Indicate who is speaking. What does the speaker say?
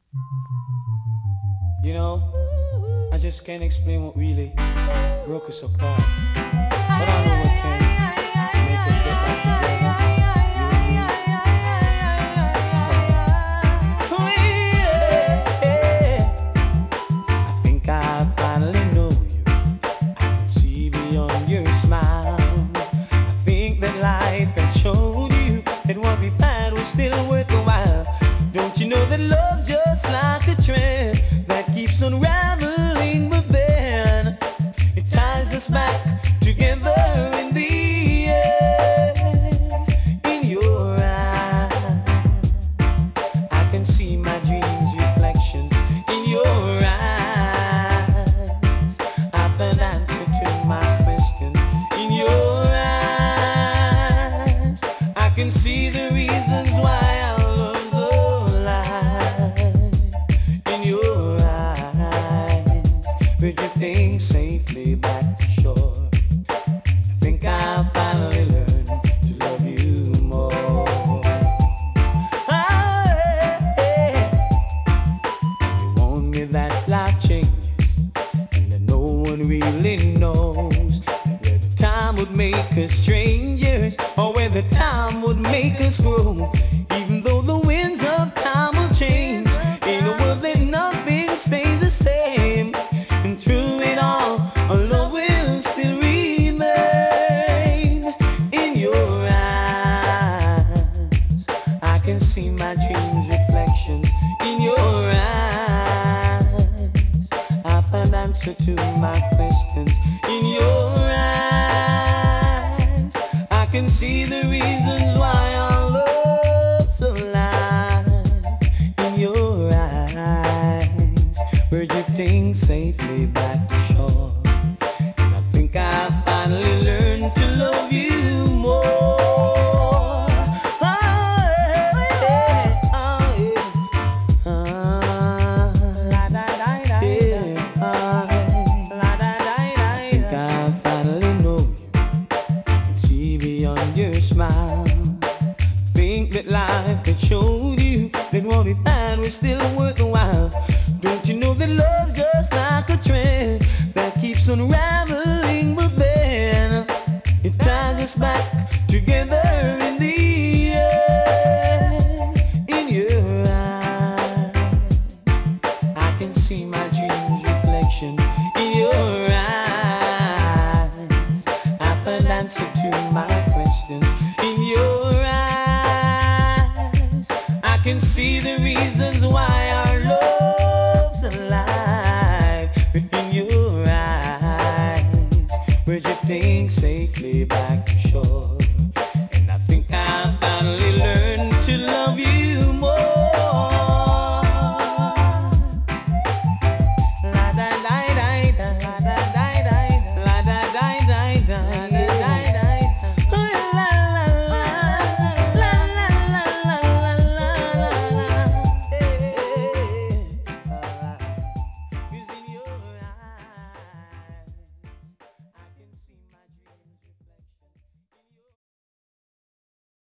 Speaker 1: You know, I just can't explain what really broke us apart. But I know what can make us get back together. You and me. Oh, yeah. I think I finally know you. I can see beyond your smile. I think that life had shown you that what we had was still worth a while. Don't you know that love just like a trend that keeps unraveling, but then it ties us back together in the end. In your eyes, I can see my dreams reflections. In your eyes, I found answer to my questions. In your eyes, I can see the reasons why I love the life. In your eyes, we're drifting safely back to shore. I think I finally learned to love you more. Ah, yeah. You warned me that life changes and that no one really knows whether time would make us strangers or whether time would make us grow. Even though the winds of time will change, in a world that nothing stays the same. And through it all, our love will still remain. In your eyes, I can see my dreams reflections. In your eyes, I find answer to my questions. In your eyes, I can see the reasons why our love's alive. In your eyes, we're drifting safely back to shore. And I think I finally learned to love you more. Oh, yeah, oh, yeah. I think I finally know you. Can see beyond your smile. Think that life had showed you that what it had was still worth a while. Don't you know that love just like a trend that keeps unraveling, but then it ties us back together in the end. In your eyes, I can see